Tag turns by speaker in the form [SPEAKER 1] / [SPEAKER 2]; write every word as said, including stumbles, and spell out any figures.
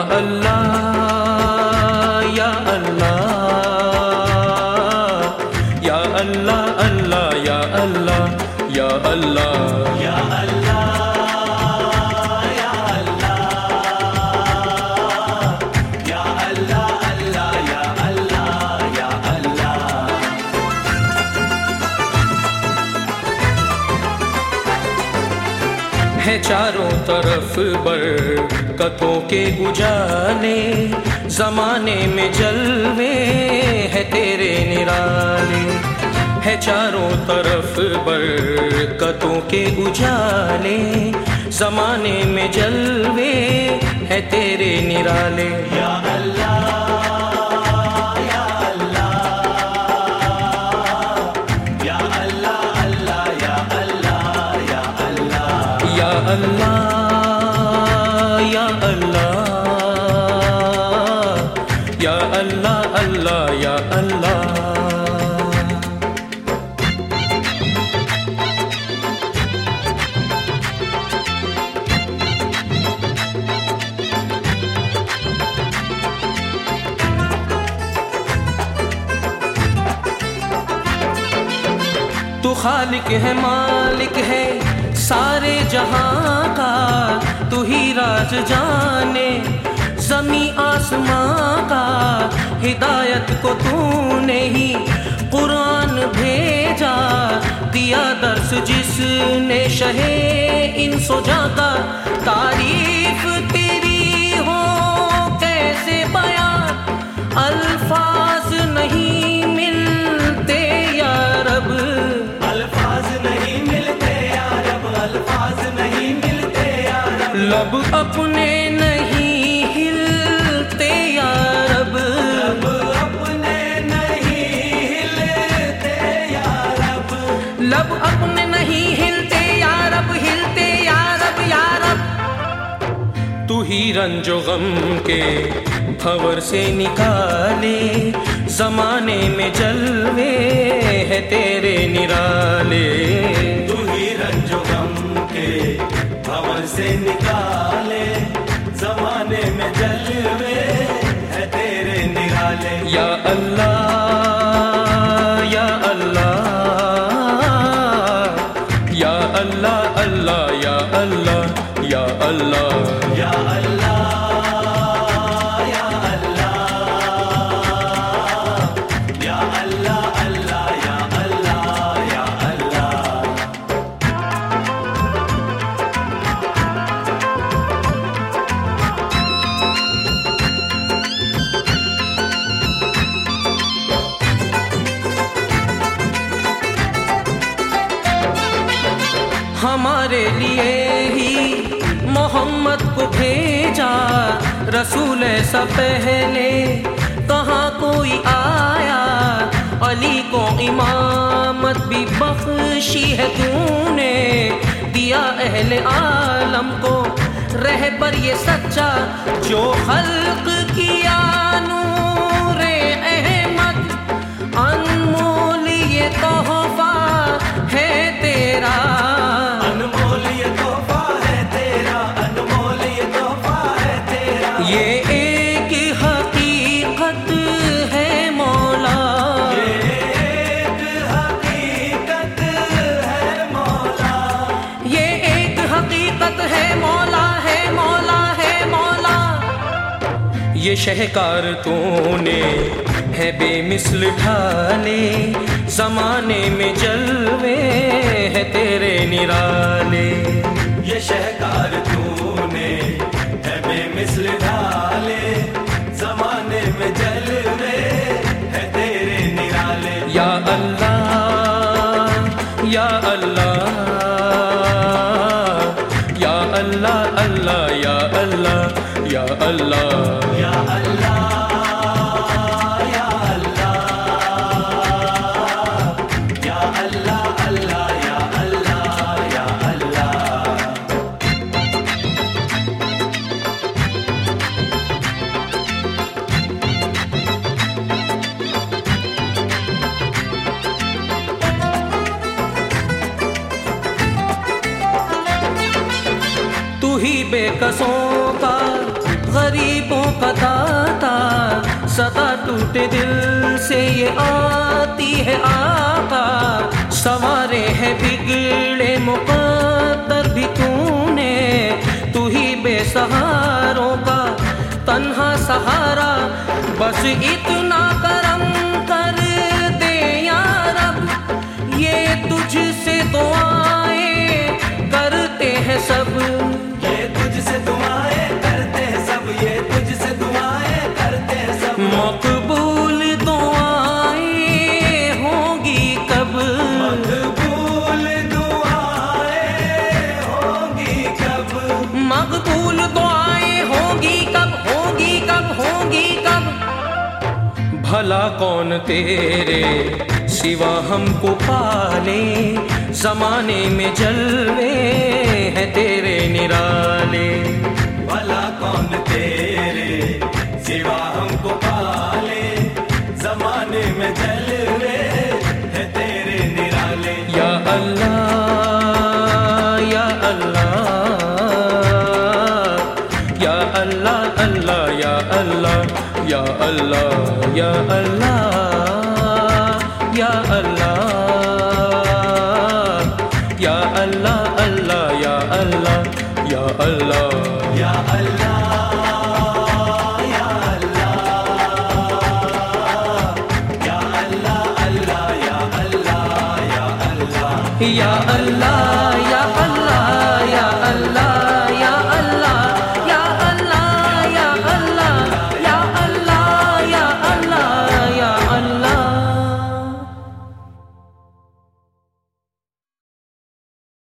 [SPEAKER 1] اللہ یا اللہ یا اللہ اللہ یا اللہ یا اللہ
[SPEAKER 2] یا اللہ یا اللہ یا اللہ اللہ یا اللہ یا اللہ.
[SPEAKER 1] ہے چاروں طرف برکتوں کے اجالے، زمانے میں جلوے ہے تیرے نرالے. ہے چاروں طرف برکتوں کے اجالے، زمانے میں جلوے ہے تیرے نرالے.
[SPEAKER 2] یا اللہ یا اللہ یا اللہ اللہ یا اللہ یا اللہ
[SPEAKER 1] یا اللہ یا اللہ یا اللہ اللہ یا اللہ. تو خالق ہے، مالک ہے سارے جہاں کا، تو ہی راز جانے زمیں آسماں کا. ہدایت کو تو نے ہی قرآن بھیجا، دیا درس جس نے شہ انس و جاں کا. تعریف تیری ہو کیسے بیان، الفاظ نہیں ملتے یا رب.
[SPEAKER 2] الفاظ نہیں ملتے یا رب، الفاظ نہیں ملتے یا رب.
[SPEAKER 1] لب اپنے نہیں ہلتے یا رب،
[SPEAKER 2] لب اپنے نہیں ہلتے یا رب.
[SPEAKER 1] لب اپنے نہیں ہلتے یا رب، ہلتے یا رب یا رب. تو ہی رنج و غم کے بھور سے نکالے، زمانے میں جلوے ہے تیرے نرالے.
[SPEAKER 2] تو ہی رنج و غم کے بھور سے نکالے، زمانے میں جلوے ہے تیرے نرالے.
[SPEAKER 1] یا اللہ یا اللہ یا اللہ اللہ یا اللہ یا اللہ
[SPEAKER 2] یا اللہ یا اللہ یا اللہ اللہ یا اللہ یا اللہ.
[SPEAKER 1] ہمارے لیے ہی محمد کو بھیجا، رسول سب پہلے کہاں کوئی آیا. علی کو امامت بھی بخشی ہے تو نے، دیا اہل عالم کو رہبر یہ سچا. جو خلق کیا نور احمد، انمول یہ تحفہ ہے تیرا.
[SPEAKER 2] انمول یہ تحفہ ہے تیرا، انمول یہ تحفہ ہے تیرا.
[SPEAKER 1] یہ ایک حقیقت ہے مولا،
[SPEAKER 2] یہ ایک حقیقت ہے مولا.
[SPEAKER 1] یہ ایک حقیقت ہے مولا، ہے مولا ہے مولا. یہ شہکار تو نے ہے بے مثل ڈھالے، زمانے میں جلوے ہے تیرے نرالے.
[SPEAKER 2] یہ شہکار تو نے ہے بے مثل ڈھالے، زمانے میں جلوے ہے تیرے نرالے.
[SPEAKER 1] یا اللہ یا اللہ یا اللہ اللہ یا اللہ یا اللہ
[SPEAKER 2] یا اللہ یا اللہ یا اللہ اللہ یا اللہ یا اللہ.
[SPEAKER 1] تو ہی بے کسوں کا غریبوں کا داتا صدا ٹوٹے دل سے یہ آتی ہے آقا سنوارے ہے بگڑے مقدر بھی تو نے تو ہی بے سہاروں کا تنہا سہارا بس اتنا کرم کر دے یا رب یہ تجھ سے دعائیں کرتے ہیں سب
[SPEAKER 2] یہ تجھ سے دعائیں کرتے ہیں سب یہ تجھ سے دعائیں کرتے ہیں سب
[SPEAKER 1] مقبول دعائیں ہوں گی کب
[SPEAKER 2] مقبول دعائیں ہوں گی کب
[SPEAKER 1] مقبول دعائیں ہوں گی کب ہوں گی کب ہوں گی کب بھلا کون تیرے سوا ہم کو پالے زمانے میں جلوے ہیں تیرے نرالے
[SPEAKER 2] بھلا کون تیرے سوا ہم کو پالے زمانے میں جلوے ہے تیرے نرالے
[SPEAKER 1] یا اللہ یا اللہ یا اللہ اللہ یا اللہ یا اللہ یا اللہ یا اللہ یا اللہ اللہ یا اللہ یا اللہ
[SPEAKER 2] یا اللہ یا اللہ یا اللہ اللہ یا اللہ یا اللہ
[SPEAKER 1] یا اللہ